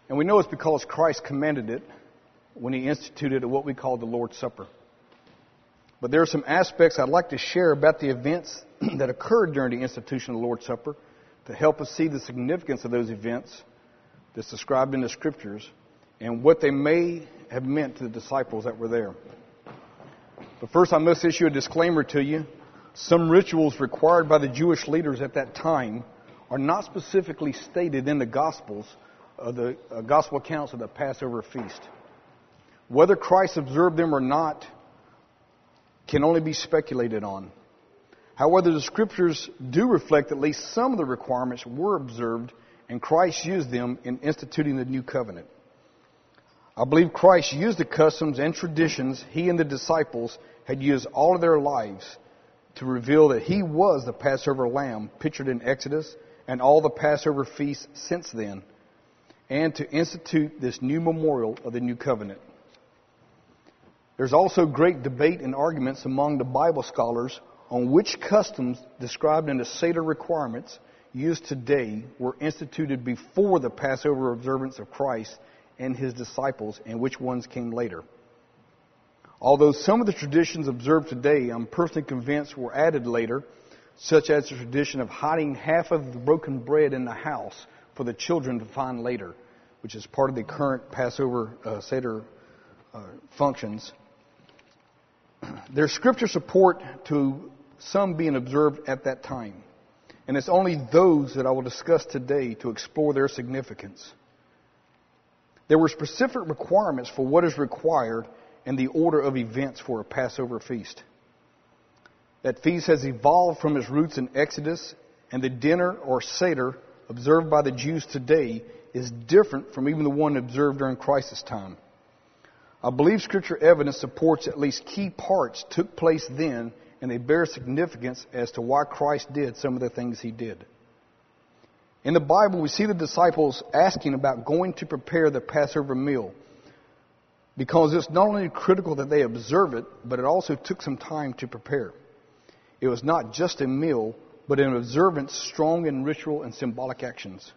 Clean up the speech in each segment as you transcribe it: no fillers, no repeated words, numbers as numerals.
And we know it's because Christ commanded it when he instituted what we call the Lord's Supper. But there are some aspects I'd like to share about the events that occurred during the institution of the Lord's Supper to help us see the significance of those events that's described in the Scriptures and what they may have meant to the disciples that were there. But first, I must issue a disclaimer to you. Some rituals required by the Jewish leaders at that time are not specifically stated in the Gospels, the Gospel accounts of the Passover feast. Whether Christ observed them or not can only be speculated on. However, the Scriptures do reflect at least some of the requirements were observed, and Christ used them in instituting the new covenant. I believe Christ used the customs and traditions he and the disciples had used all of their lives to reveal that he was the Passover lamb pictured in Exodus and all the Passover feasts since then, and to institute this new memorial of the new covenant. There's also great debate and arguments among the Bible scholars on which customs described in the Seder requirements used today were instituted before the Passover observance of Christ and his disciples, and which ones came later. Although some of the traditions observed today, I'm personally convinced, were added later, such as the tradition of hiding half of the broken bread in the house for the children to find later, which is part of the current Passover Seder functions. There's Scripture support to some being observed at that time, and it's only those that I will discuss today to explore their significance. There were specific requirements for what is required and the order of events for a Passover feast. That feast has evolved from its roots in Exodus, and the dinner or Seder observed by the Jews today is different from even the one observed during Christ's time. I believe Scripture evidence supports at least key parts took place then, and they bear significance as to why Christ did some of the things he did. In the Bible, we see the disciples asking about going to prepare the Passover meal, because it's not only critical that they observe it, but it also took some time to prepare. It was not just a meal, but an observance strong in ritual and symbolic actions.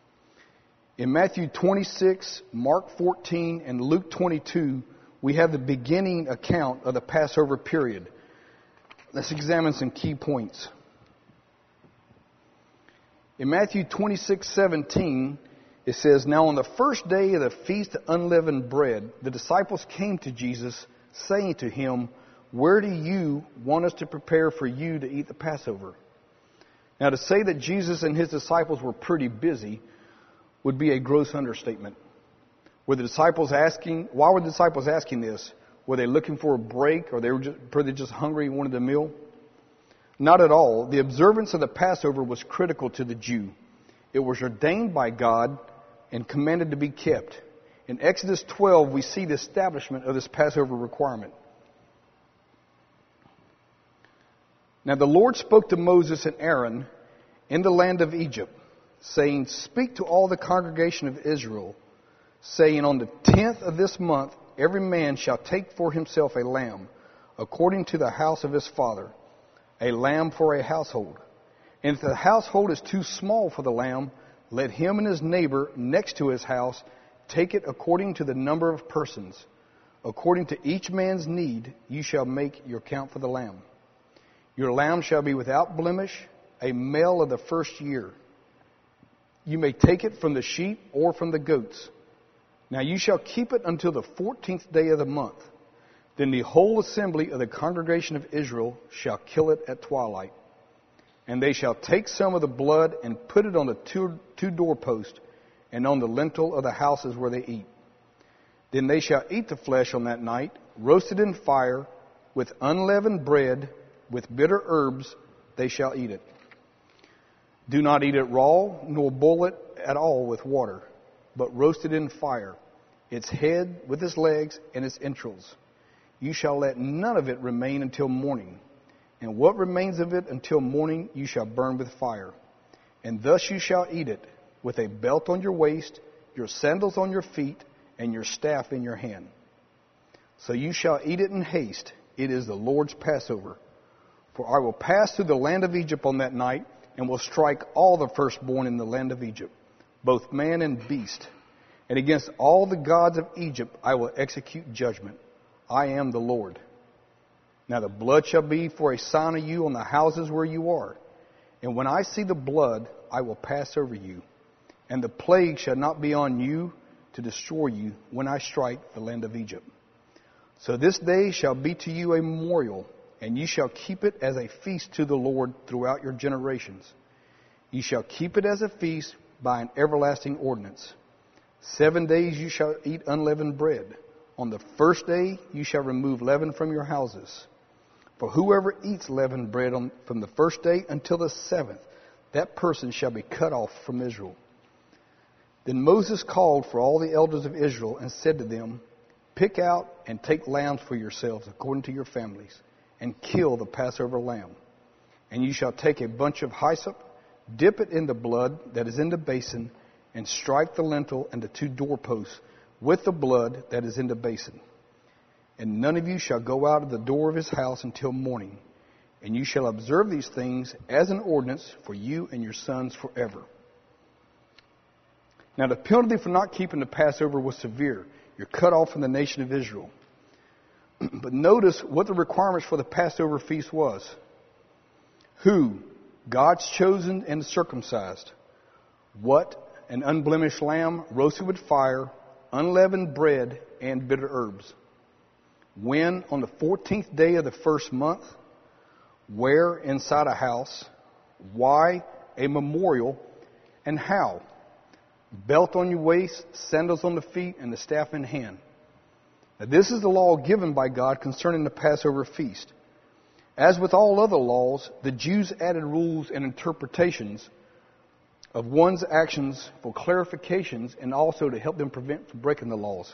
In Matthew 26, Mark 14, and Luke 22, we have the beginning account of the Passover period. Let's examine some key points. In Matthew 26:17, it says, "Now on the first day of the Feast of Unleavened Bread, the disciples came to Jesus, saying to him, 'Where do you want us to prepare for you to eat the Passover?'" Now, to say that Jesus and his disciples were pretty busy would be a gross understatement. Why were the disciples asking this? Were they looking for a break, or were they just hungry and wanted a meal? Not at all. The observance of the Passover was critical to the Jew. It was ordained by God and commanded to be kept. In Exodus 12, we see the establishment of this Passover requirement. Now the Lord spoke to Moses and Aaron in the land of Egypt, saying, "Speak to all the congregation of Israel, saying, on the 10th of this month, every man shall take for himself a lamb, according to the house of his father, a lamb for a household. And if the household is too small for the lamb, let him and his neighbor next to his house take it according to the number of persons. According to each man's need, you shall make your count for the lamb. Your lamb shall be without blemish, a male of the first year. You may take it from the sheep or from the goats. Now you shall keep it until the 14th day of the month. Then the whole assembly of the congregation of Israel shall kill it at twilight. And they shall take some of the blood and put it on the two doorposts and on the lintel of the houses where they eat. Then they shall eat the flesh on that night, roasted in fire, with unleavened bread, with bitter herbs they shall eat it. Do not eat it raw, nor boil it at all with water, but roast it in fire, its head with its legs and its entrails. You shall let none of it remain until morning. And what remains of it until morning you shall burn with fire. And thus you shall eat it, with a belt on your waist, your sandals on your feet, and your staff in your hand. So you shall eat it in haste. It is the Lord's Passover. For I will pass through the land of Egypt on that night, and will strike all the firstborn in the land of Egypt, both man and beast. And against all the gods of Egypt I will execute judgment. I am the Lord. Now the blood shall be for a sign of you on the houses where you are. And when I see the blood, I will pass over you. And the plague shall not be on you to destroy you when I strike the land of Egypt. So this day shall be to you a memorial, and ye shall keep it as a feast to the Lord throughout your generations. Ye shall keep it as a feast by an everlasting ordinance. 7 days you shall eat unleavened bread. On the first day you shall remove leaven from your houses. For whoever eats leavened bread from the first day until the 7th, that person shall be cut off from Israel. Then Moses called for all the elders of Israel and said to them, Pick out and take lambs for yourselves according to your families, and kill the Passover lamb. And you shall take a bunch of hyssop, dip it in the blood that is in the basin, and strike the lintel and the 2 doorposts with the blood that is in the basin. And none of you shall go out of the door of his house until morning. And you shall observe these things as an ordinance for you and your sons forever. Now the penalty for not keeping the Passover was severe. You're cut off from the nation of Israel. But notice what the requirements for the Passover feast was. Who? God's chosen and circumcised. What? An unblemished lamb roasted with fire, unleavened bread, and bitter herbs. When? On the 14th day of the first month. Where? Inside a house. Why? A memorial. And how? Belt on your waist, sandals on the feet, and the staff in hand. Now, this is the law given by God concerning the Passover feast. As with all other laws, the Jews added rules and interpretations of one's actions for clarifications and also to help them prevent from breaking the laws.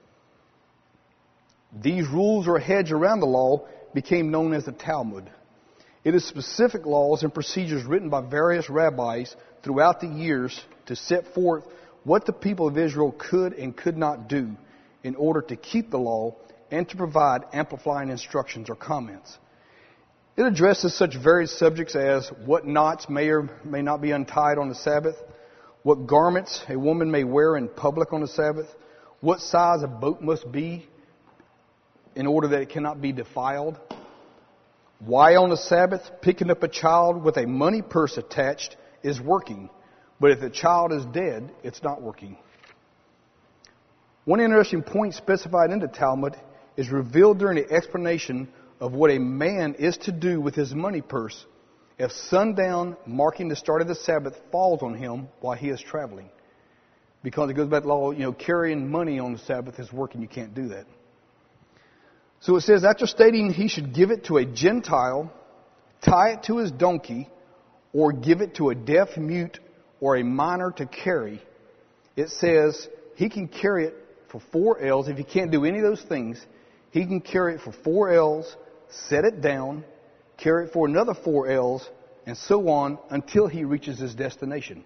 These rules or hedge around the law became known as the Talmud. It is specific laws and procedures written by various rabbis throughout the years to set forth what the people of Israel could and could not do in order to keep the law and to provide amplifying instructions or comments. It addresses such varied subjects as what knots may or may not be untied on the Sabbath, what garments a woman may wear in public on the Sabbath, what size a boat must be in order that it cannot be defiled, why on the Sabbath picking up a child with a money purse attached is working, but if the child is dead, it's not working. One interesting point specified in the Talmud is revealed during the explanation of what a man is to do with his money purse if sundown, marking the start of the Sabbath, falls on him while he is traveling. Because it goes back to the law, carrying money on the Sabbath is working. You can't do that. So it says, after stating he should give it to a Gentile, tie it to his donkey, or give it to a deaf mute or a minor to carry, it says he can carry it for 4 ells. If he can't do any of those things, he can carry it for 4 ells, set it down, carry it for another 4 ells, and so on until he reaches his destination.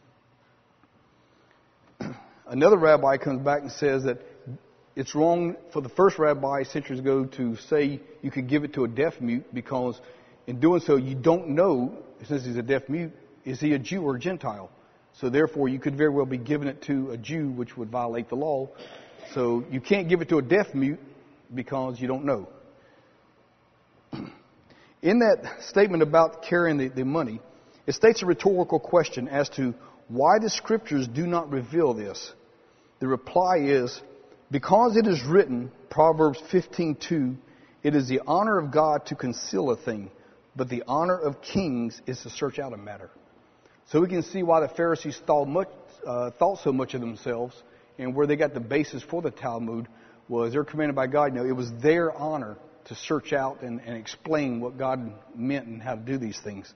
Another rabbi comes back and says that it's wrong for the first rabbi centuries ago to say you could give it to a deaf mute because in doing so you don't know, since he's a deaf mute, is he a Jew or a Gentile? So therefore you could very well be giving it to a Jew, which would violate the law. So you can't give it to a deaf mute because you don't know. In that statement about carrying the money, it states a rhetorical question as to why the Scriptures do not reveal this. The reply is, because it is written, Proverbs 15:2, it is the honor of God to conceal a thing, but the honor of kings is to search out a matter. So we can see why the Pharisees thought so much of themselves, and where they got the basis for the Talmud was they're commanded by God. It was their honor to search out and explain what God meant and how to do these things.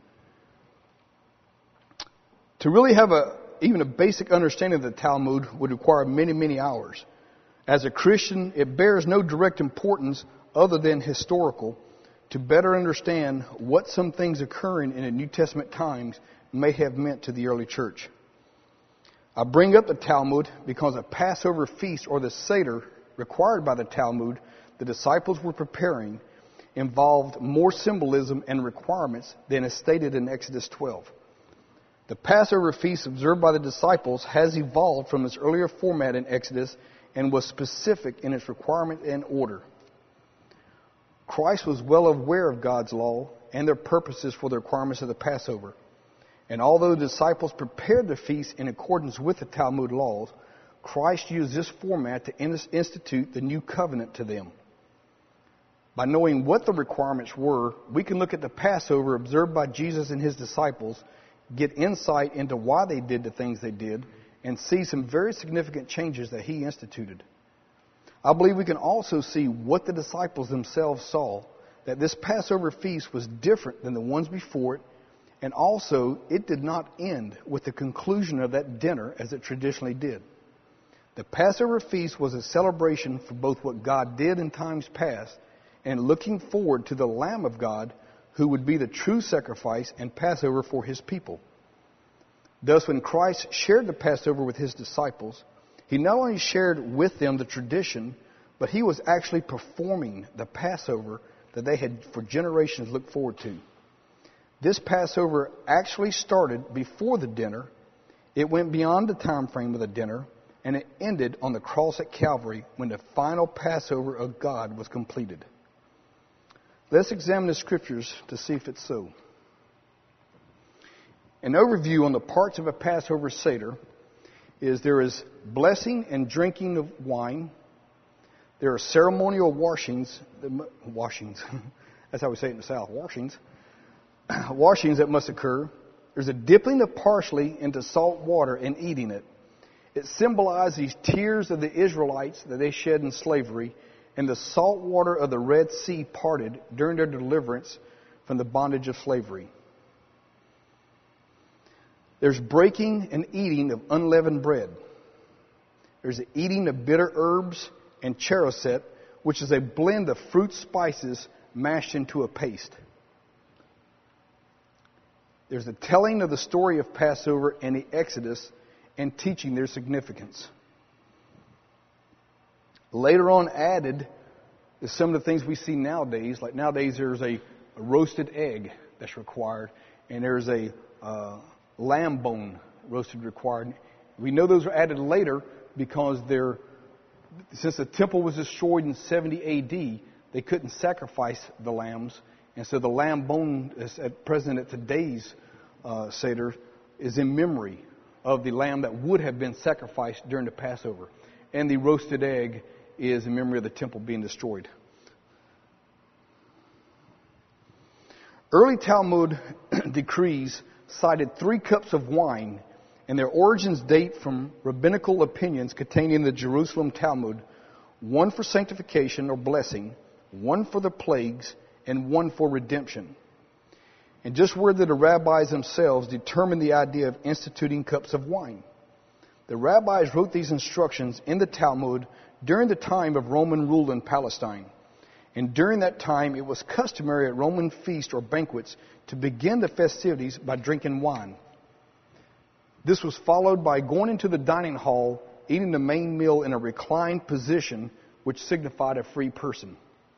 To really have even a basic understanding of the Talmud would require many, many hours. As a Christian, it bears no direct importance other than historical to better understand what some things occurring in the New Testament times may have meant to the early church. I bring up the Talmud because a Passover feast or the Seder required by the Talmud the disciples were preparing involved more symbolism and requirements than is stated in Exodus 12. The Passover feast observed by the disciples has evolved from its earlier format in Exodus and was specific in its requirement and order. Christ was well aware of God's law and their purposes for the requirements of the Passover. And although the disciples prepared the feast in accordance with the Talmud laws, Christ used this format to institute the new covenant to them. By knowing what the requirements were, we can look at the Passover observed by Jesus and his disciples, get insight into why they did the things they did, and see some very significant changes that he instituted. I believe we can also see what the disciples themselves saw, that this Passover feast was different than the ones before it, and also it did not end with the conclusion of that dinner as it traditionally did. The Passover feast was a celebration for both what God did in times past and looking forward to the Lamb of God who would be the true sacrifice and Passover for his people. Thus, when Christ shared the Passover with his disciples, he not only shared with them the tradition, but he was actually performing the Passover that they had for generations looked forward to. This Passover actually started before the dinner. It went beyond the time frame of the dinner, and it ended on the cross at Calvary when the final Passover of God was completed. Let's examine the scriptures to see if it's so. An overview on the parts of a Passover Seder is there is blessing and drinking of wine. There are ceremonial washings. That's how we say it in the South, washings. Washings that must occur. There's a dipping of parsley into salt water and eating it. It symbolizes these tears of the Israelites that they shed in slavery and the salt water of the Red Sea parted during their deliverance from the bondage of slavery. There's breaking and eating of unleavened bread. There's the eating of bitter herbs and charoset, which is a blend of fruit spices mashed into a paste. There's the telling of the story of Passover and the Exodus and teaching their significance. Later on added is some of the things we see nowadays. Like nowadays there's a roasted egg that's required, and there's a lamb bone roasted required. We know those were added later because since the temple was destroyed in 70 A.D., they couldn't sacrifice the lambs. And so the lamb bone is present at today's Seder is in memory of the lamb that would have been sacrificed during the Passover. And the roasted egg is in memory of the temple being destroyed. Early Talmud decrees cited 3 cups of wine, and their origins date from rabbinical opinions contained in the Jerusalem Talmud, 1 for sanctification or blessing, 1 for the plagues, and 1 for redemption. And just where did the rabbis themselves determine the idea of instituting cups of wine? The rabbis wrote these instructions in the Talmud during the time of Roman rule in Palestine. And during that time, it was customary at Roman feasts or banquets to begin the festivities by drinking wine. This was followed by going into the dining hall, eating the main meal in a reclined position, which signified a free person.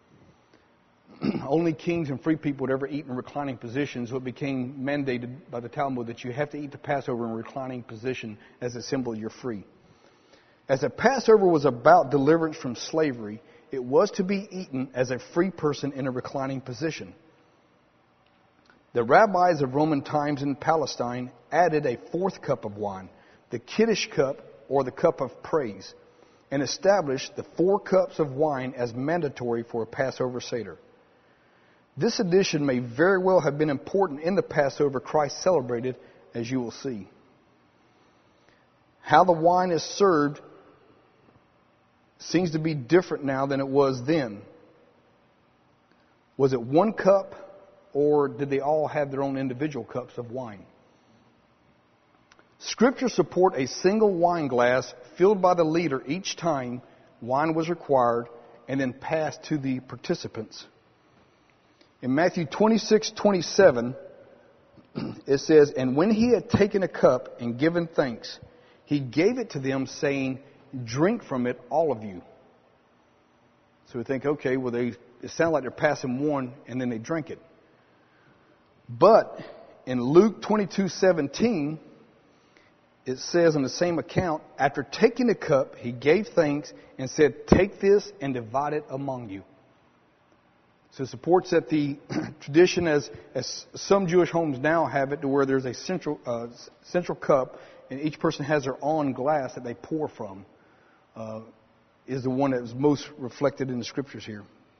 Only kings and free people would ever eat in reclining positions, so it became mandated by the Talmud that you have to eat the Passover in a reclining position as a symbol you're free. As the Passover was about deliverance from slavery, it was to be eaten as a free person in a reclining position. The rabbis of Roman times in Palestine added a 4th cup of wine, the Kiddush cup or the cup of praise, and established the 4 cups of wine as mandatory for a Passover Seder. This addition may very well have been important in the Passover Christ celebrated, as you will see. How the wine is served seems to be different now than it was then. Was it 1 cup, or did they all have their own individual cups of wine? Scripture support a single wine glass filled by the leader each time wine was required and then passed to the participants. In Matthew 26:27, it says, "And when he had taken a cup and given thanks, he gave it to them, saying, 'Drink from it, all of you.'" So we think, okay, well, it sounds like they're passing one and then they drink it. But In Luke 22:17, it says on the same account, after taking the cup, he gave thanks and said, "Take this and divide it among you." So it supports that the tradition, as some Jewish homes now have it, to where there's a central cup, and each person has their own glass that they pour from, is the one that is most reflected in the scriptures here.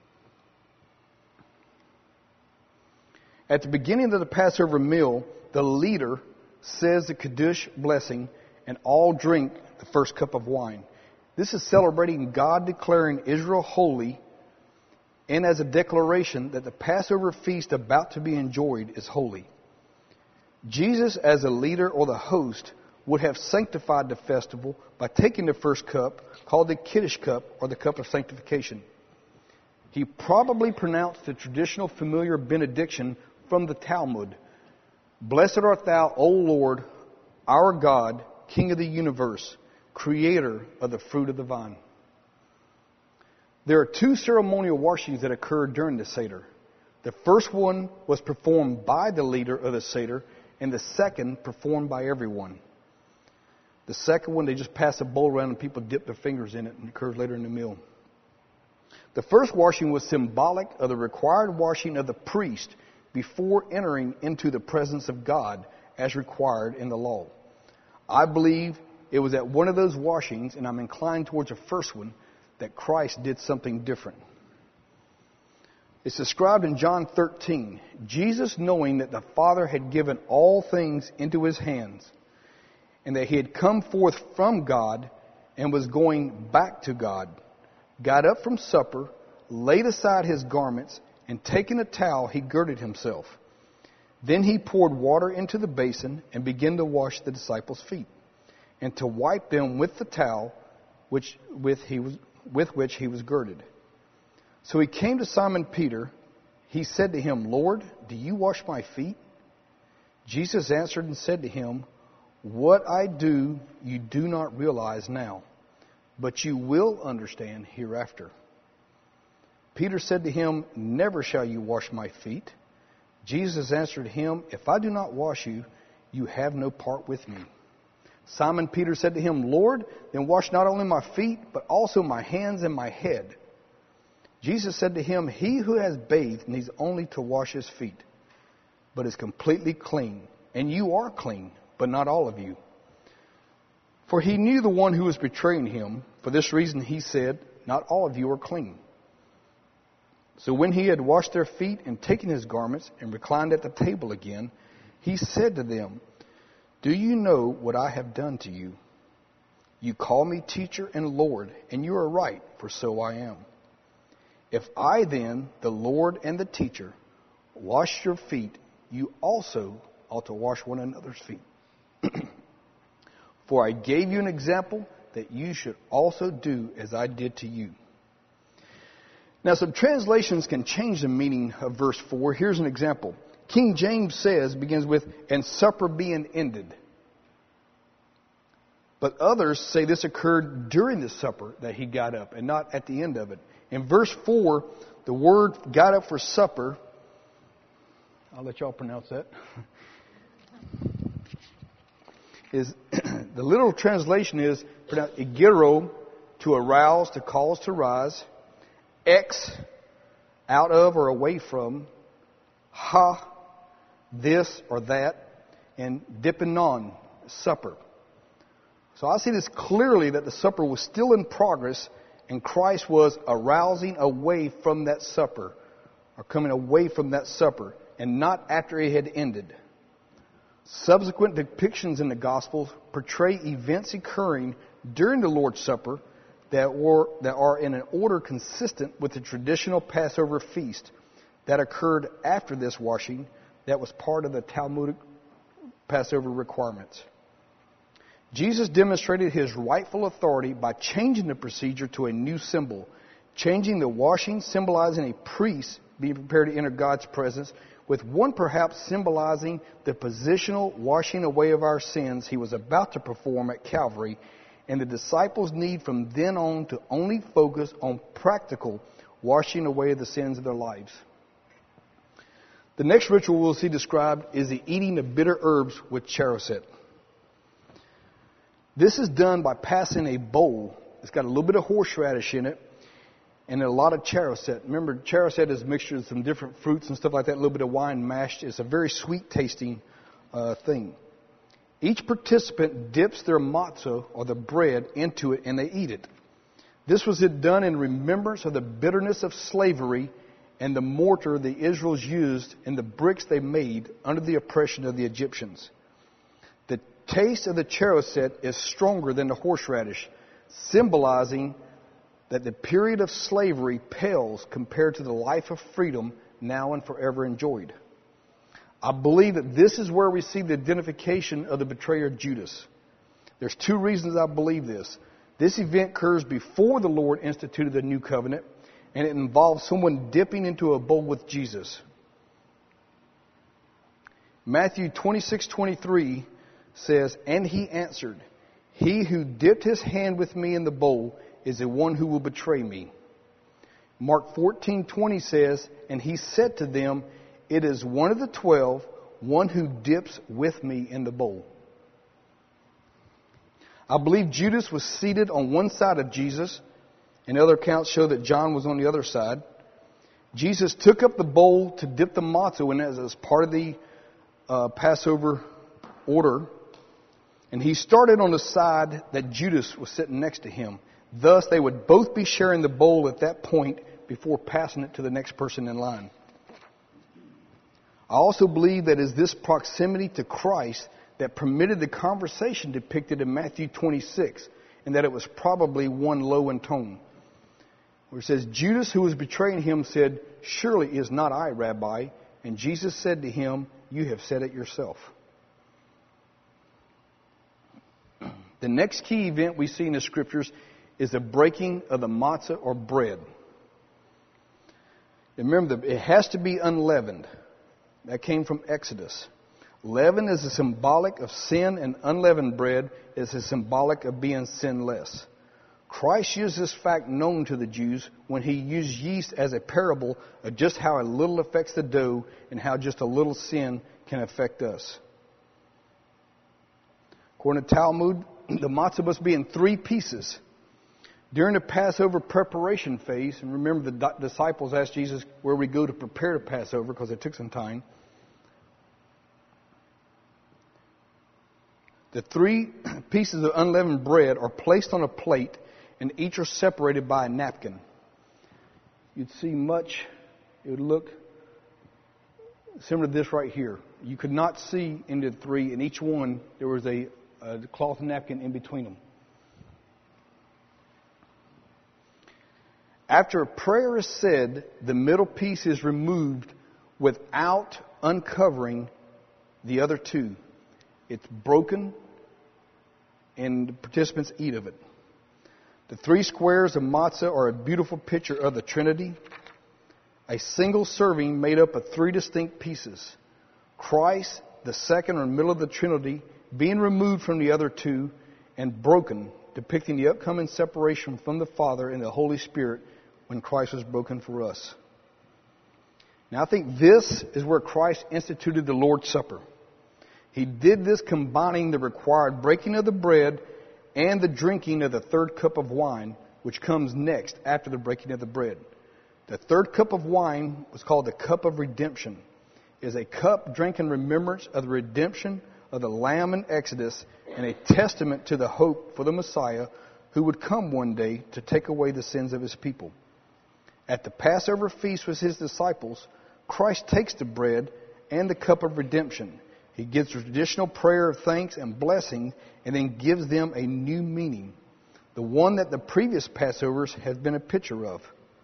At the beginning of the Passover meal, the leader says the Kiddush blessing, and all drink the first cup of wine. This is celebrating God declaring Israel holy, and as a declaration that the Passover feast about to be enjoyed is holy. Jesus, as a leader or the host, would have sanctified the festival by taking the first cup, called the Kiddush cup, or the cup of sanctification. He probably pronounced the traditional familiar benediction from the Talmud, "Blessed art thou, O Lord, our God, King of the universe, creator of the fruit of the vine." There are two ceremonial washings that occurred during the Seder. The first one was performed by the leader of the Seder, and the second performed by everyone. The second one, they just pass a bowl around and people dip their fingers in it, and it occurs later in the meal. The first washing was symbolic of the required washing of the priest before entering into the presence of God as required in the law. I believe it was at one of those washings, and I'm inclined towards the first one, that Christ did something different. It's described in John 13. Jesus, knowing that the Father had given all things into his hands, and that he had come forth from God and was going back to God, got up from supper, laid aside his garments, and taking a towel, he girded himself. Then he poured water into the basin and began to wash the disciples' feet, and to wipe them with the towel with which he was girded. So he came to Simon Peter. He said to him, "Lord, do you wash my feet?" Jesus answered and said to him, "What I do you do not realize now, but you will understand hereafter." Peter said to him, "Never shall you wash my feet." Jesus answered him, "If I do not wash you, you have no part with me." Simon Peter said to him, "Lord, then wash not only my feet, but also my hands and my head." Jesus said to him, "He who has bathed needs only to wash his feet, but is completely clean. And you are clean, but not all of you." For he knew the one who was betraying him. For this reason he said, "Not all of you are clean." So when he had washed their feet and taken his garments and reclined at the table again, he said to them, "Do you know what I have done to you? You call me teacher and Lord, and you are right, for so I am. If I then, the Lord and the teacher, wash your feet, you also ought to wash one another's feet. For I gave you an example that you should also do as I did to you." Now, some translations can change the meaning of verse 4. Here's an example. King James begins with, "and supper being ended." But others say this occurred during the supper that he got up and not at the end of it. In verse 4, the word "got up for supper," I'll let y'all pronounce that, is the literal translation is pronounced "egero," to arouse, to cause to rise. Ex, out of or away from. Ha, this or that. And dipanon, supper. So I see this clearly that the supper was still in progress and Christ was arousing away from that supper, or coming away from that supper, and not after it had ended. Subsequent depictions in the Gospels portray events occurring during the Lord's Supper that are in an order consistent with the traditional Passover feast that occurred after this washing that was part of the Talmudic Passover requirements. Jesus demonstrated his rightful authority by changing the procedure to a new symbol, changing the washing symbolizing a priest being prepared to enter God's presence, with one perhaps symbolizing the positional washing away of our sins he was about to perform at Calvary, and the disciples' need from then on to only focus on practical washing away of the sins of their lives. The next ritual we'll see described is the eating of bitter herbs with charoset. This is done by passing a bowl. It's got a little bit of horseradish in it and a lot of charoset. Remember, charoset is a mixture of some different fruits and stuff like that, a little bit of wine mashed. It's a very sweet tasting thing. Each participant dips their matzah or the bread into it and they eat it. This was done in remembrance of the bitterness of slavery and the mortar the Israelites used in the bricks they made under the oppression of the Egyptians. The taste of the charoset is stronger than the horseradish, symbolizing that the period of slavery pales compared to the life of freedom now and forever enjoyed. I believe that this is where we see the identification of the betrayer Judas. There's two reasons I believe this. This event occurs before the Lord instituted the new covenant, and it involves someone dipping into a bowl with Jesus. Matthew 26:23 says, "And he answered, 'He who dipped his hand with me in the bowl is the one who will betray me.' Mark 14:20 says, 'And he said to them, It is one of the 12, one who dips with me in the bowl.'" I believe Judas was seated on one side of Jesus, and other accounts show that John was on the other side. Jesus took up the bowl to dip the matzah in as part of the Passover order, and he started on the side that Judas was sitting next to him. Thus, they would both be sharing the bowl at that point before passing it to the next person in line. I also believe that it is this proximity to Christ that permitted the conversation depicted in Matthew 26, and that it was probably one low in tone. Where it says, "Judas, who was betraying him, said, 'Surely is not I, Rabbi?' And Jesus said to him, 'You have said it yourself.'" The next key event we see in the Scriptures is the breaking of the matzah or bread. Remember, it has to be unleavened. That came from Exodus. Leaven is a symbolic of sin, and unleavened bread is a symbolic of being sinless. Christ used this fact known to the Jews when he used yeast as a parable of just how a little affects the dough and how just a little sin can affect us. According to Talmud, the matzah must be in 3 pieces. During the Passover preparation phase, and remember the disciples asked Jesus where we go to prepare the Passover because it took some time. The 3 pieces of unleavened bread are placed on a plate, and each are separated by a napkin. You'd see it would look similar to this right here. You could not see into the 3, and each one, there was a cloth napkin in between them. After a prayer is said, the middle piece is removed without uncovering the other 2. It's broken, and the participants eat of it. The 3 squares of matzah are a beautiful picture of the Trinity, a single serving made up of 3 distinct pieces. Christ, the second or middle of the Trinity, being removed from the other 2 and broken, depicting the upcoming separation from the Father and the Holy Spirit when Christ was broken for us. Now, I think this is where Christ instituted the Lord's Supper. He did this combining the required breaking of the bread and the drinking of the 3rd cup of wine, which comes next after the breaking of the bread. The 3rd cup of wine was called the cup of redemption. It is a cup drank in remembrance of the redemption of the Lamb in Exodus and a testament to the hope for the Messiah who would come one day to take away the sins of his people. At the Passover feast with his disciples, Christ takes the bread and the cup of redemption. He gives a traditional prayer of thanks and blessing and then gives them a new meaning, the one that the previous Passovers have been a picture of.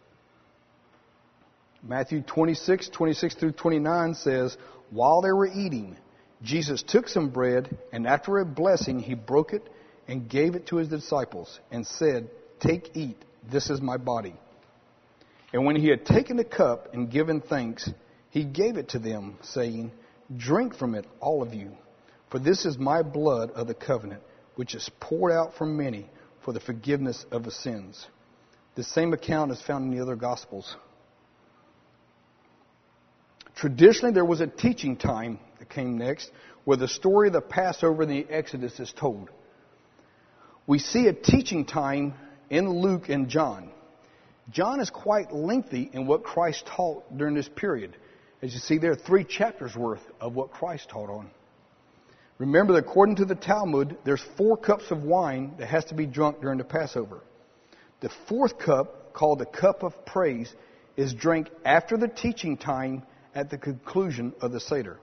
Matthew 26 through 29 says, "While they were eating, Jesus took some bread, and after a blessing, he broke it and gave it to his disciples and said, 'Take, eat, this is my body.' And when he had taken the cup and given thanks, he gave it to them, saying, 'Drink from it, all of you, for this is my blood of the covenant, which is poured out for many for the forgiveness of the sins.'" The same account is found in the other Gospels. Traditionally, there was a teaching time that came next, where the story of the Passover and the Exodus is told. We see a teaching time in Luke and John. John is quite lengthy in what Christ taught during this period. As you see, there are 3 chapters worth of what Christ taught on. Remember that according to the Talmud, there's 4 cups of wine that has to be drunk during the Passover. The 4th cup, called the cup of praise, is drank after the teaching time at the conclusion of the Seder.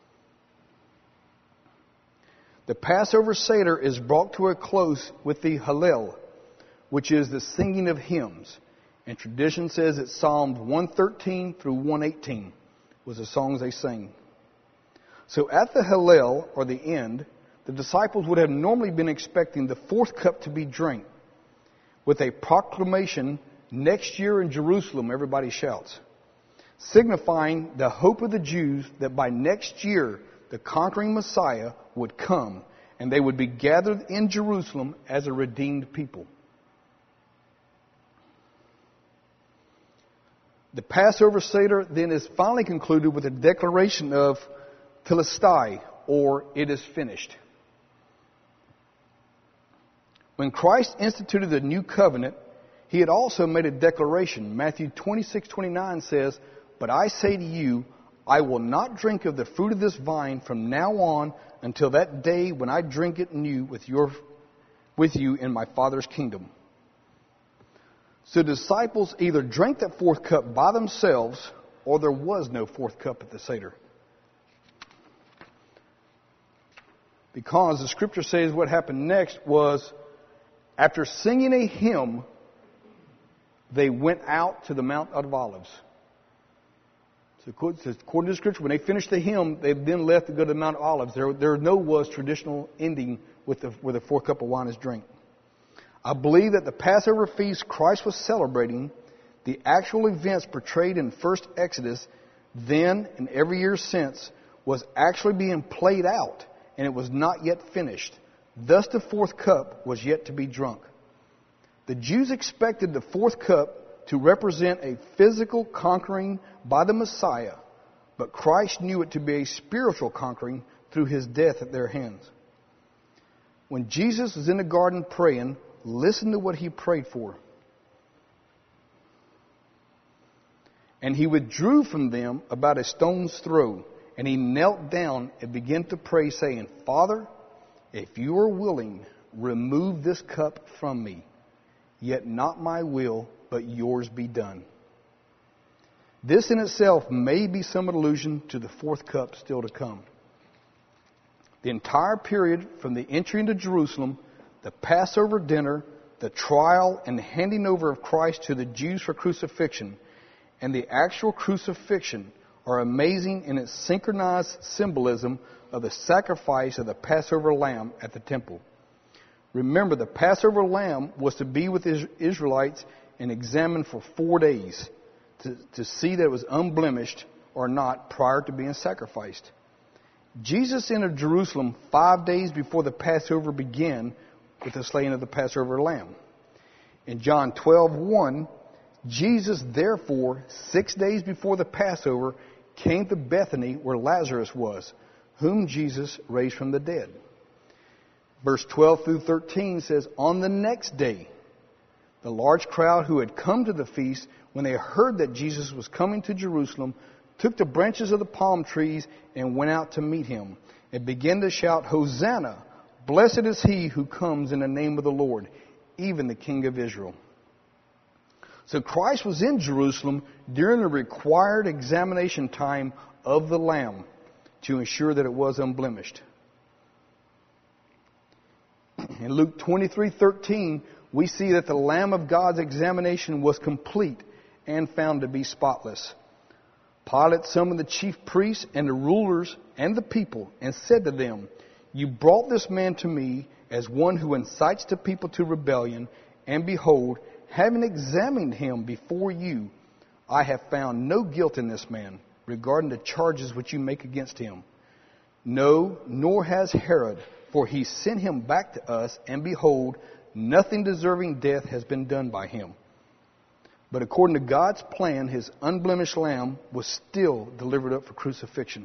The Passover Seder is brought to a close with the Hallel, which is the singing of hymns. And tradition says that Psalms 113 through 118 was the songs they sang. So at the Hallel, or the end, the disciples would have normally been expecting the 4th cup to be drank with a proclamation, "Next year in Jerusalem," everybody shouts, signifying the hope of the Jews that by next year the conquering Messiah would come and they would be gathered in Jerusalem as a redeemed people. The Passover Seder then is finally concluded with a declaration of Telestai, or it is finished. When Christ instituted the new covenant, he had also made a declaration. Matthew 26:29 says, "But I say to you, I will not drink of the fruit of this vine from now on until that day when I drink it new with you in my Father's kingdom." So the disciples either drank that 4th cup by themselves, or there was no 4th cup at the Seder. Because the Scripture says what happened next was, after singing a hymn, they went out to the Mount of Olives. So according to the Scripture, when they finished the hymn, they then left to go to the Mount of Olives. There was traditional ending where the 4th cup of wine is drank. I believe that the Passover feast Christ was celebrating, the actual events portrayed in first Exodus, then and every year since, was actually being played out, and it was not yet finished. Thus the 4th cup was yet to be drunk. The Jews expected the 4th cup to represent a physical conquering by the Messiah, but Christ knew it to be a spiritual conquering through his death at their hands. When Jesus was in the garden praying, listen to what he prayed for. "And he withdrew from them about a stone's throw, and he knelt down and began to pray, saying, Father, if you are willing, remove this cup from me. Yet not my will, but yours be done." This in itself may be some allusion to the 4th cup still to come. The entire period from the entry into Jerusalem, the Passover dinner, the trial and handing over of Christ to the Jews for crucifixion, and the actual crucifixion are amazing in its synchronized symbolism of the sacrifice of the Passover lamb at the temple. Remember, the Passover lamb was to be with the Israelites and examined for 4 days to see that it was unblemished or not prior to being sacrificed. Jesus entered Jerusalem 5 days before the Passover began with the slaying of the Passover lamb. In John 12:1, Jesus, therefore, 6 days before the Passover, came to Bethany where Lazarus was, whom Jesus raised from the dead. Verse 12 through 13 says, "On the next day, the large crowd who had come to the feast, when they heard that Jesus was coming to Jerusalem, took the branches of the palm trees and went out to meet him, and began to shout, Hosanna! Blessed is he who comes in the name of the Lord, even the King of Israel." So Christ was in Jerusalem during the required examination time of the Lamb to ensure that it was unblemished. In Luke 23:13, we see that the Lamb of God's examination was complete and found to be spotless. Pilate summoned the chief priests and the rulers and the people and said to them, "You brought this man to me as one who incites the people to rebellion, and behold, having examined him before you, I have found no guilt in this man regarding the charges which you make against him. No, nor has Herod, for he sent him back to us, and behold, nothing deserving death has been done by him." But according to God's plan, his unblemished lamb was still delivered up for crucifixion.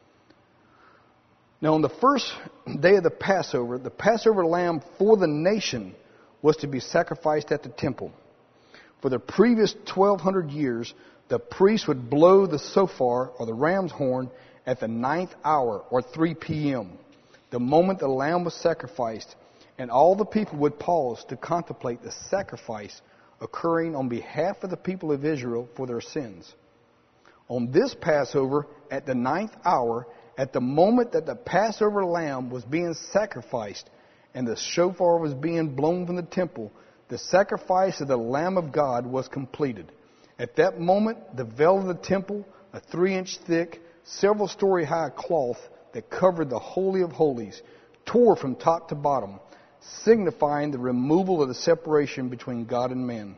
Now, on the first day of the Passover lamb for the nation was to be sacrificed at the temple. For the previous 1,200 years, the priest would blow the shofar, or the ram's horn, at the 9th hour, or 3 p.m., the moment the lamb was sacrificed, and all the people would pause to contemplate the sacrifice occurring on behalf of the people of Israel for their sins. On this Passover, at the 9th hour, at the moment that the Passover lamb was being sacrificed and the shofar was being blown from the temple, the sacrifice of the Lamb of God was completed. At that moment, the veil of the temple, a 3-inch thick, several-story high cloth that covered the Holy of Holies, tore from top to bottom, signifying the removal of the separation between God and man.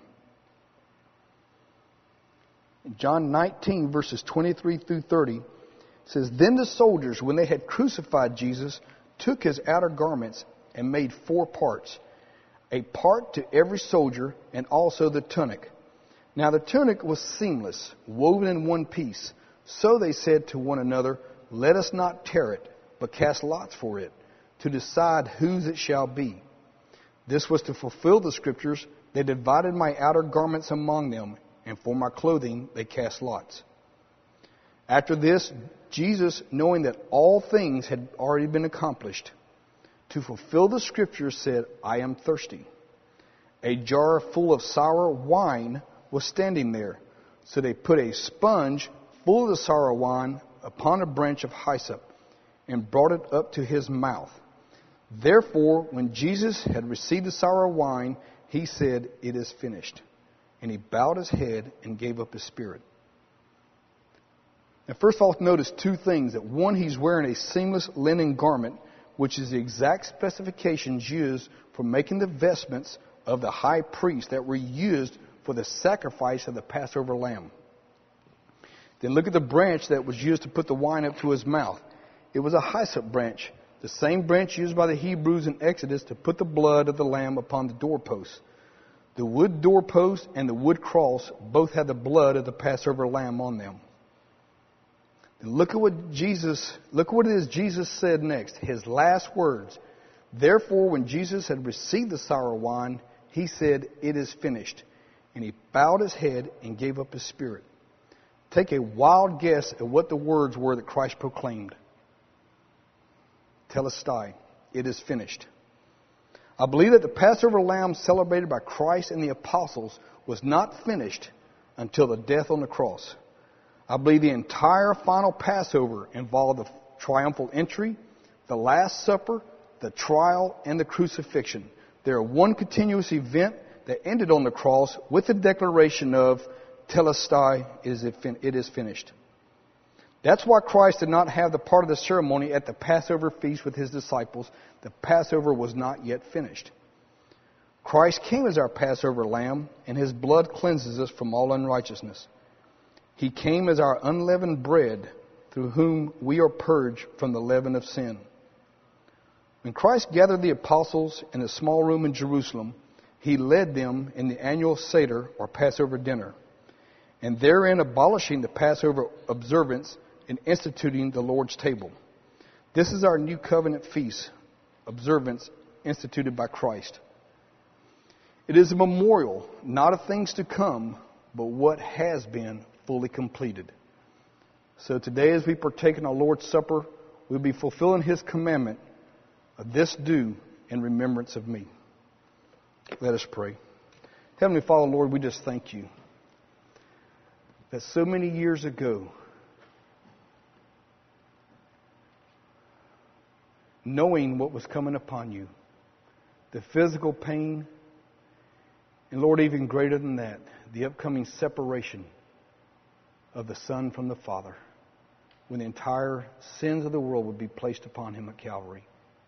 In John 19, verses 23 through 30, it says, Then the soldiers, when they had crucified Jesus, took his outer garments and made 4 parts, a part to every soldier, and also the tunic. Now the tunic was seamless, woven in one piece. So they said to one another, Let us not tear it, but cast lots for it, to decide whose it shall be. This was to fulfill the scriptures. They divided my outer garments among them, and for my clothing they cast lots. After this, Jesus, knowing that all things had already been accomplished, to fulfill the scriptures, said, I am thirsty. A jar full of sour wine was standing there. So they put a sponge full of the sour wine upon a branch of hyssop and brought it up to his mouth. Therefore, when Jesus had received the sour wine, he said, It is finished. And he bowed his head and gave up his spirit. Now, first of all, notice 2 things. That one, he's wearing a seamless linen garment, which is the exact specifications used for making the vestments of the high priest that were used for the sacrifice of the Passover lamb. Then look at the branch that was used to put the wine up to his mouth. It was a hyssop branch, the same branch used by the Hebrews in Exodus to put the blood of the lamb upon the doorposts. The wood doorpost and the wood cross both had the blood of the Passover lamb on them. And look at what it is Jesus said next, his last words. Therefore, when Jesus had received the sour wine, he said, It is finished. And he bowed his head and gave up his spirit. Take a wild guess at what the words were that Christ proclaimed. Telestai, it is finished. I believe that the Passover lamb celebrated by Christ and the apostles was not finished until the death on the cross. I believe the entire final Passover involved the triumphal entry, the Last Supper, the trial, and the crucifixion. They are one continuous event that ended on the cross with the declaration of Telestai, it is finished. That's why Christ did not have the part of the ceremony at the Passover feast with his disciples. The Passover was not yet finished. Christ came as our Passover lamb, and his blood cleanses us from all unrighteousness. He came as our unleavened bread, through whom we are purged from the leaven of sin. When Christ gathered the apostles in a small room in Jerusalem, he led them in the annual Seder, or Passover dinner, and therein abolishing the Passover observance and instituting the Lord's table. This is our new covenant feast observance instituted by Christ. It is a memorial, not of things to come, but what has been fully completed. So today, as we partake in our Lord's Supper, we'll be fulfilling his commandment of this do in remembrance of me. Let us pray. Heavenly Father, Lord, we just thank you that so many years ago, knowing what was coming upon you, the physical pain, and Lord, even greater than that, the upcoming separation of the Son from the Father, when the entire sins of the world would be placed upon him at Calvary.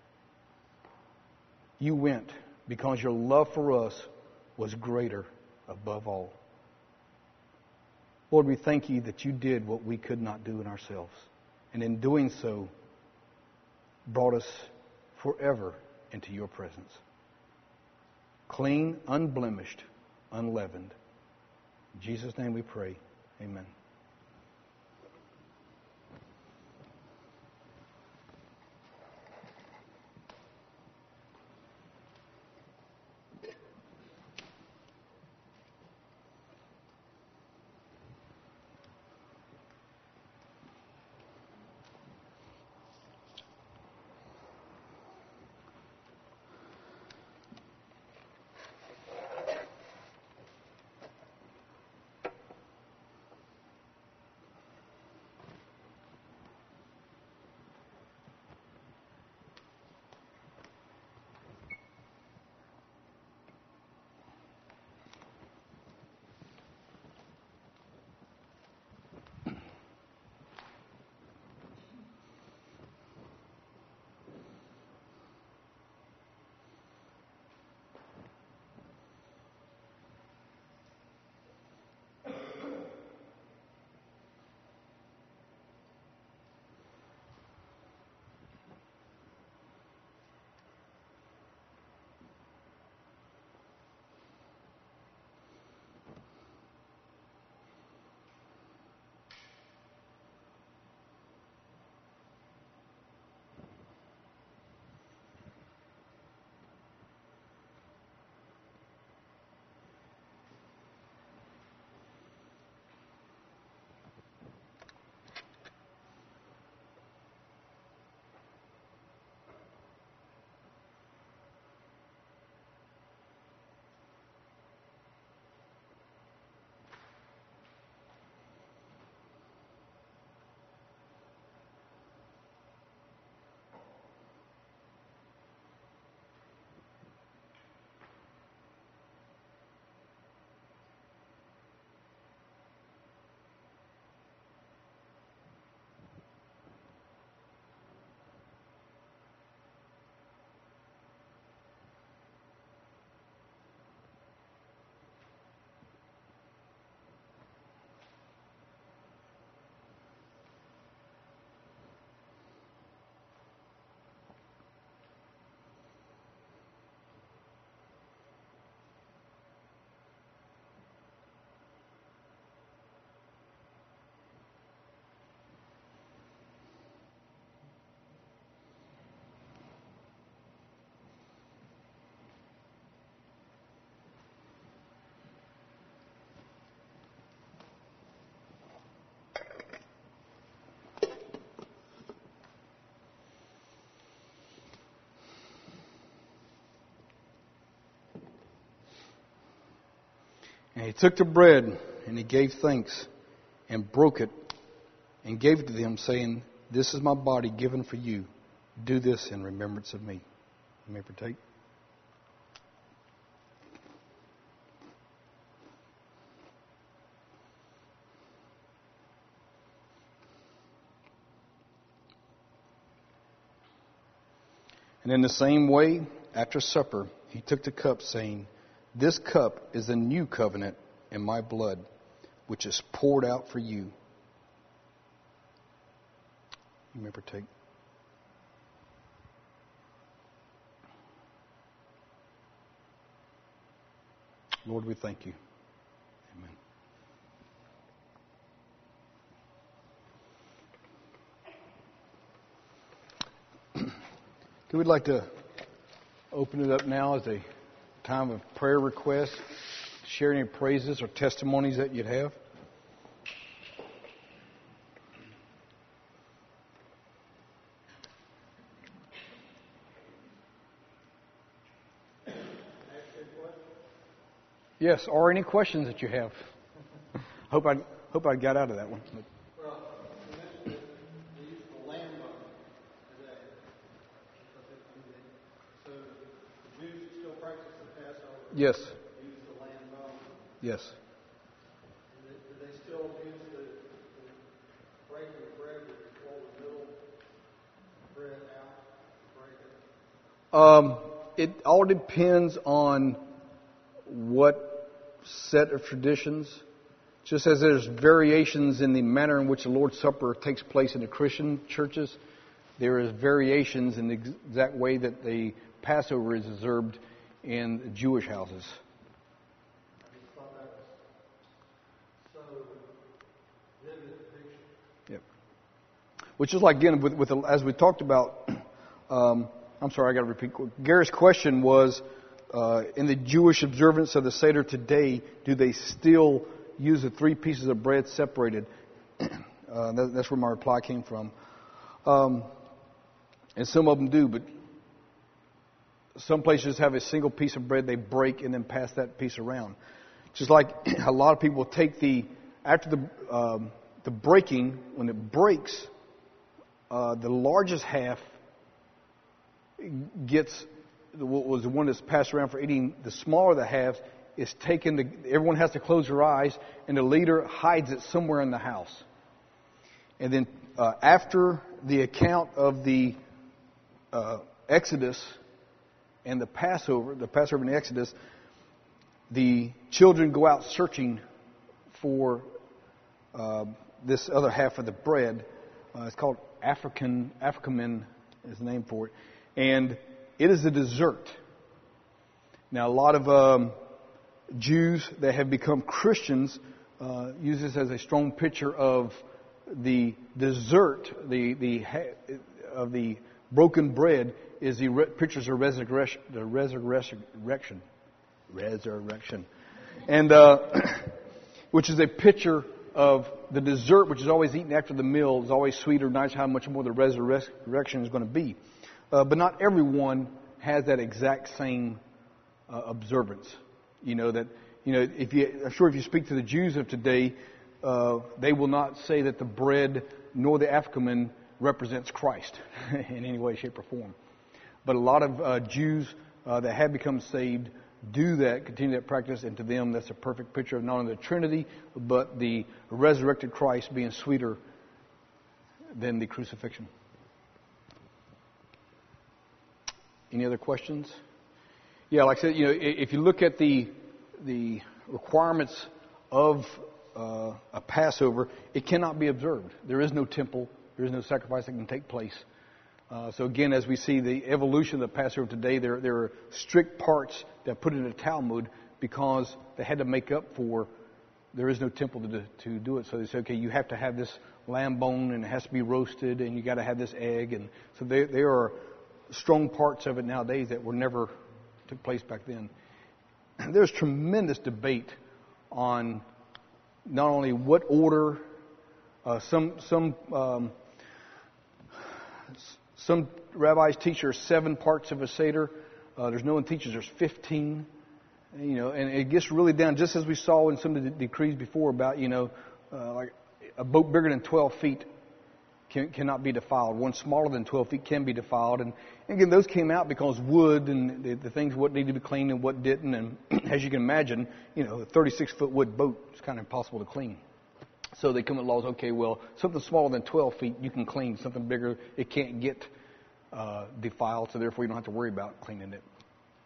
You went because your love for us was greater above all. Lord, we thank you that you did what we could not do in ourselves. And in doing so, brought us forever into your presence. Clean, unblemished, unleavened. In Jesus' name we pray. Amen. And he took the bread, and he gave thanks, and broke it, and gave it to them, saying, "This is my body given for you. Do this in remembrance of me." You may partake. And in the same way, after supper, he took the cup, saying, "This cup is the new covenant in my blood, which is poured out for you." You may partake. Lord, we thank you. Amen. We'd like to open it up now as a time of prayer request. Share any praises or testimonies that you'd have. Yes, or any questions that you have. Hope I got out of that one. Well, you mentioned that they use the lamb bone today. So the Jews still practice the Passover. Yes. Use the lamb bone. Yes. And do they still use the breaking of bread where you pull the middle bread out to break it? It all depends on what set of traditions. Just as there's variations in the manner in which the Lord's Supper takes place in the Christian churches, there is variations in the exact way that the Passover is observed in Jewish houses. vivid picture. Yep. Which is like, again, as we talked about, I'm sorry, I got to repeat. Gary's question was, in the Jewish observance of the Seder today, do they still use the 3 pieces of bread separated? That's where my reply came from. And some of them do, but some places have a single piece of bread they break and then pass that piece around. Just like a lot of people take after the breaking, when it breaks, the largest half gets what was the one that's passed around for eating. The smaller of the halves is taken. Everyone has to close their eyes, and the leader hides it somewhere in the house. And then after the account of the Exodus and the Passover and the Exodus, the children go out searching for this other half of the bread. It's called Africamen is the name for it. And it is a dessert. Now, a lot of Jews that have become Christians use this as a strong picture of the dessert, of the broken bread is the pictures of resurrection, and which is a picture of the dessert, which is always eaten after the meal, is always sweeter, nice. How much more the resurrection is going to be, but not everyone has that exact same observance. I'm sure if you speak to the Jews of today, they will not say that the bread nor the Africamen represents Christ in any way, shape, or form. But a lot of Jews that have become saved do that, continue that practice, and to them that's a perfect picture of not only the Trinity, but the resurrected Christ being sweeter than the crucifixion. Any other questions? Yeah, like I said, if you look at the requirements of a Passover, it cannot be observed. There is no temple. There is no sacrifice that can take place. So again, as we see the evolution of the Passover today, there are strict parts that put in the Talmud because they had to make up for there is no temple to do it. So they say, okay, you have to have this lamb bone and it has to be roasted and you got to have this egg. And so there are strong parts of it nowadays that were never took place back then. And there's tremendous debate on not only what order. Some rabbis teach there's 7 parts of a Seder. There's no one teaches there's 15. And it gets really down, just as we saw in some of the decrees before about, like a boat bigger than 12 feet cannot be defiled. One smaller than 12 feet can be defiled. And again, those came out because wood and the things, what needed to be cleaned and what didn't. And as you can imagine, a 36-foot wood boat is kind of impossible to clean. So they come with laws, okay, well, something smaller than 12 feet you can clean. Something bigger, it can't get defiled, so therefore you don't have to worry about cleaning it.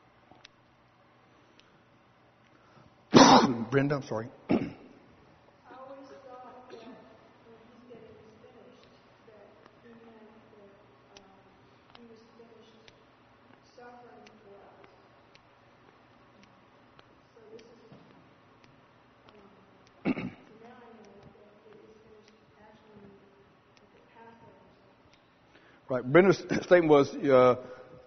Brenda, I'm sorry. I always thought that when he said it was finished, that he meant that he was finished suffering for us. So this is, so now I know that it is finished actually at the Passover. Right. Brenda's statement was,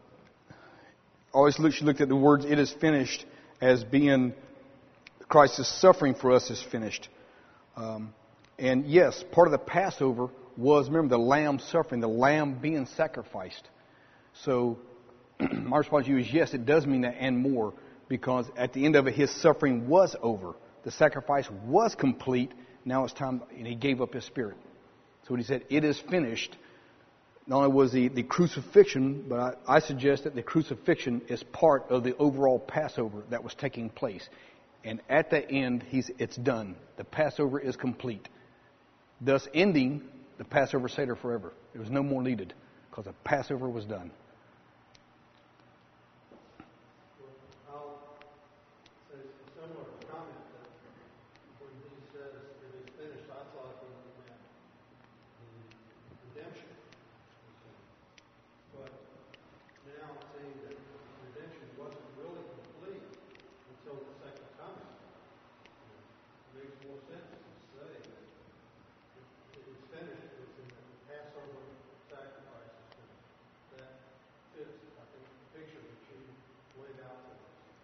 she looked at the words, it is finished, as being Christ's suffering for us is finished. And yes, part of the Passover was, remember, the lamb suffering, the lamb being sacrificed. So my response to you is yes, it does mean that and more, because at the end of it, his suffering was over. The sacrifice was complete. Now it's time, and he gave up his spirit. So when he said, it is finished, not only was the crucifixion, but I suggest that the crucifixion is part of the overall Passover that was taking place. And at the end, it's done. The Passover is complete. Thus ending the Passover Seder forever. There was no more needed because the Passover was done. I'll say a similar comment that when he says it is finished, I thought he meant the redemption. But now seeing that redemption wasn't really complete until the second coming, it makes more sense to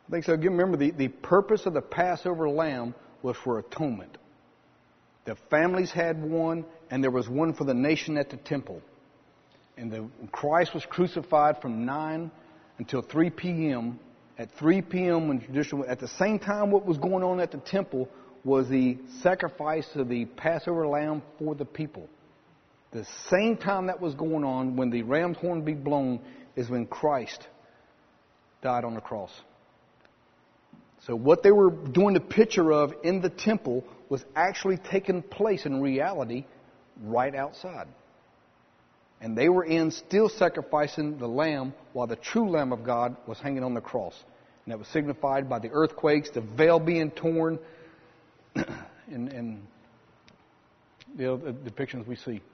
I think so. Again, remember, the purpose of the Passover lamb was for atonement. The families had one, and there was one for the nation at the temple. And Christ was crucified from 9 until 3 p.m. At 3 p.m. when traditional, at the same time what was going on at the temple was the sacrifice of the Passover lamb for the people. The same time that was going on, when the ram's horn be blown, is when Christ died on the cross. So what they were doing the picture of in the temple was actually taking place in reality right outside. And they were still sacrificing the lamb while the true Lamb of God was hanging on the cross. And that was signified by the earthquakes, the veil being torn, and the other depictions we see.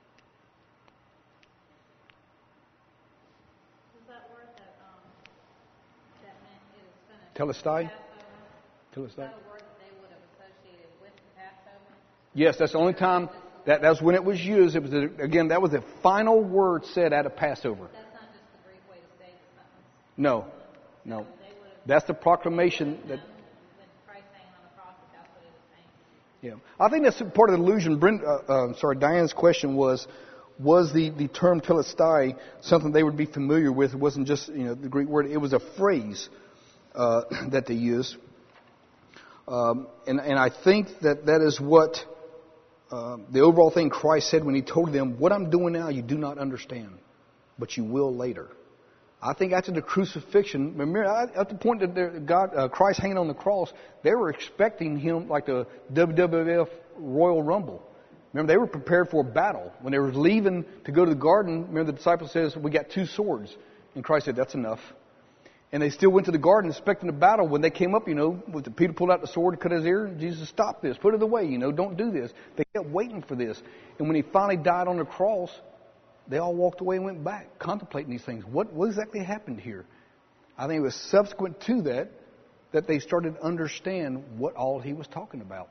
Was that word that meant it is finished? Telestai? Passover? Is that a word that they would have associated with the Passover? Yes, that's the only time. That's when it was used. It was again. That was the final word said at a Passover. That's not just the Greek way to say the sentence. No. That's the proclamation that. With Christ hanging on the cross, that's what it was saying. Yeah, I think that's part of the illusion. Diane's question was the term telestai something they would be familiar with? It wasn't just the Greek word. It was a phrase that they used, and I think that is what. The overall thing Christ said when He told them, "What I'm doing now, you do not understand, but you will later." I think after the crucifixion, remember at the point that Christ hanging on the cross, they were expecting Him like the WWF Royal Rumble. Remember, they were prepared for a battle. When they were leaving to go to the garden, remember the disciple says, "We got 2 swords," and Christ said, "That's enough." And they still went to the garden expecting a battle. When they came up, Peter pulled out the sword to cut his ear. Jesus, "Stop this. Put it away. Don't do this." They kept waiting for this. And when He finally died on the cross, they all walked away and went back, contemplating these things. What exactly happened here? I think it was subsequent to that they started to understand what all He was talking about.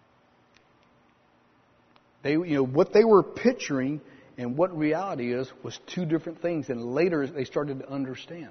What they were picturing and what reality is was 2 different things. And later they started to understand.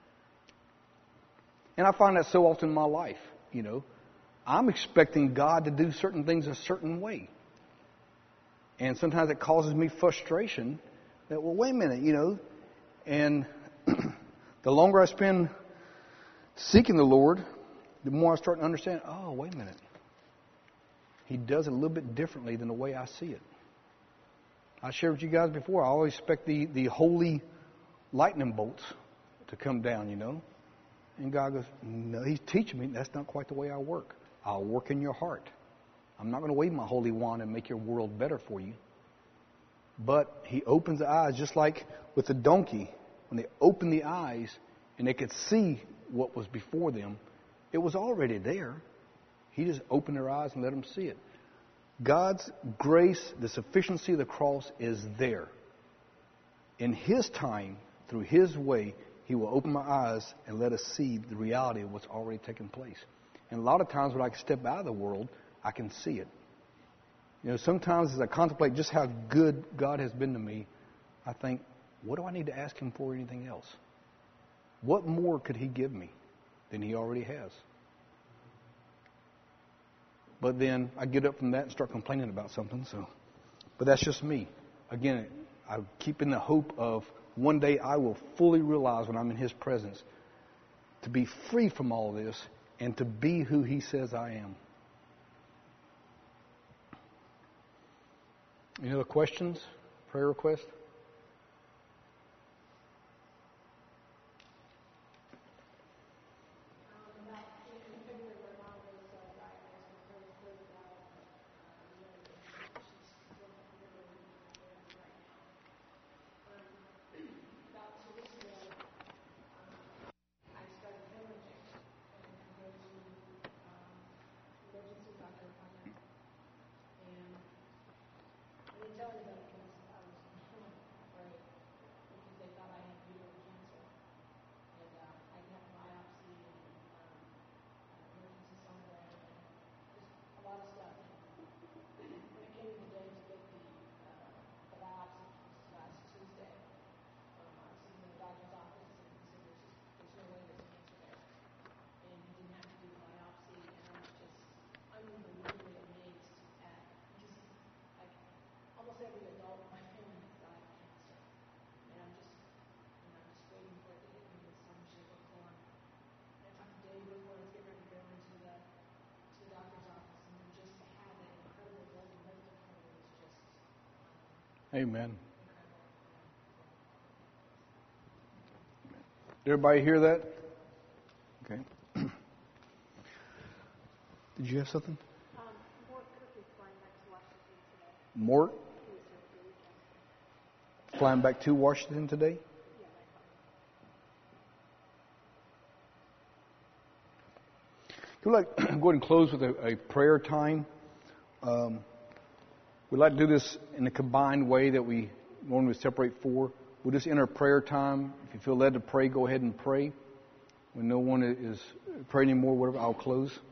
And I find that so often in my life, I'm expecting God to do certain things a certain way. And sometimes it causes me frustration that, well, wait a minute, and the longer I spend seeking the Lord, the more I start to understand, oh, wait a minute. He does it a little bit differently than the way I see it. I shared with you guys before, I always expect the holy lightning bolts to come down, And God goes, no, He's teaching me that's not quite the way I work. I'll work in your heart. I'm not going to wave my holy wand and make your world better for you. But He opens the eyes, just like with the donkey. When they opened the eyes and they could see what was before them, it was already there. He just opened their eyes and let them see it. God's grace, the sufficiency of the cross is there. In His time, through His way, He will open my eyes and let us see the reality of what's already taken place. And a lot of times when I can step out of the world, I can see it. Sometimes as I contemplate just how good God has been to me, I think, what do I need to ask Him for or anything else? What more could He give me than He already has? But then I get up from that and start complaining about something. But that's just me. Again, I keep in the hope of one day I will fully realize when I'm in His presence to be free from all this and to be who He says I am. Any other questions? Prayer requests? Amen. Everybody hear that? Okay. Did you have something? Mort Cook is flying back to Washington today. Mort? He was here for the weekend. Flying back to Washington today? We'd like to go ahead and close with a prayer time. We'd like to do this in a combined way that we normally separate for. We'll just enter prayer time. If you feel led to pray, go ahead and pray. When no one is praying anymore, whatever, I'll close.